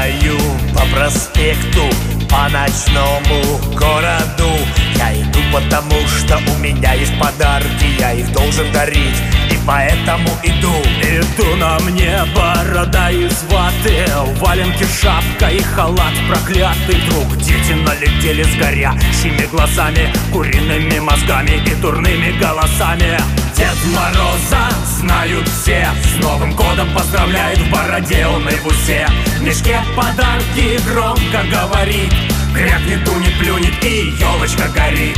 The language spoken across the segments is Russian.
Гуляю по проспекту, по ночному городу. Я иду потому, что у меня есть подарки, я их должен дарить, и поэтому иду. Иду, на мне борода из ваты, валенки, шапка и халат проклятый. Друг, дети налетели с горящими глазами, куриными мозгами и дурными голосами. Дед Мороза знают все, с Новым годом поздравляет, в бороде он и в усе. В мешке подарки громко говорит, крякнет, дунет, плюнет и елочка горит.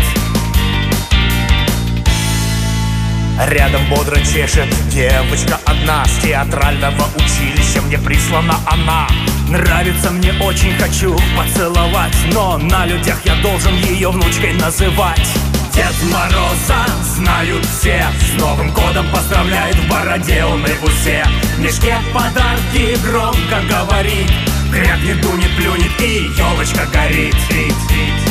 Рядом бодро чешет девочка одна, с театрального училища мне прислана она. Нравится мне, очень хочу поцеловать, но на людях я должен ее внучкой называть. Дед Мороза знают все, с Новым годом поздравляет, в бороде он и в усе. В мешке подарки громко говорит, крякнет, дунет, плюнет и елочка горит.